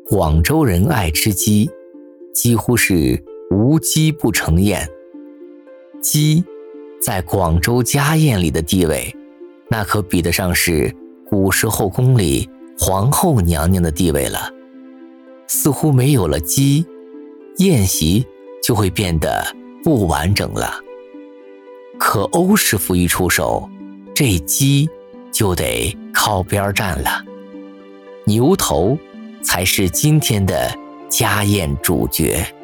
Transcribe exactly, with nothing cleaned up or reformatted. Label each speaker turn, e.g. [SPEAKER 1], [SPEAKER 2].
[SPEAKER 1] 广州人爱吃鸡，几乎是无鸡不成宴。鸡在广州家宴里的地位，那可比得上是古时后宫里皇后娘娘的地位了。似乎没有了鸡，宴席就会变得不完整了。可欧师傅一出手，这鸡就得靠边站了。牛头才是今天的家宴主角。